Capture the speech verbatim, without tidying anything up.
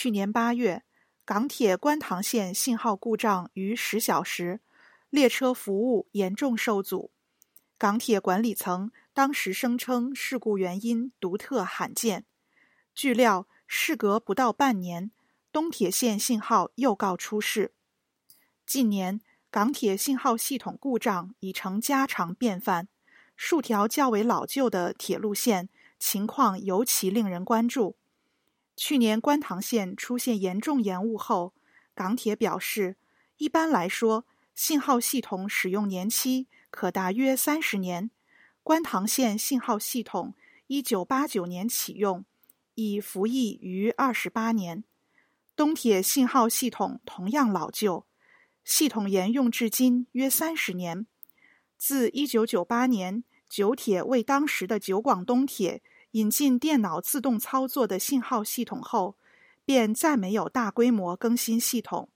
去年八月，港铁观塘线信号故障逾十小时，列车服务严重受阻。港铁管理层当时声称事故原因独特罕见。据料，事隔不到半年，东铁线信号又告出事。近年，港铁信号系统故障已成家常便饭，数条较为老旧的铁路线情况尤其令人关注。去年观塘线出现严重延误后，港铁表示，一般来说，信号系统使用年期可达约三十年。观塘线信号系统一九八九年启用，已服役逾二十八年。东铁信号系统同样老旧，系统沿用至今约三十年。自一九九八年九铁为当时的九广东铁引进电脑自动操作的信号系统后，便再没有大规模更新系统。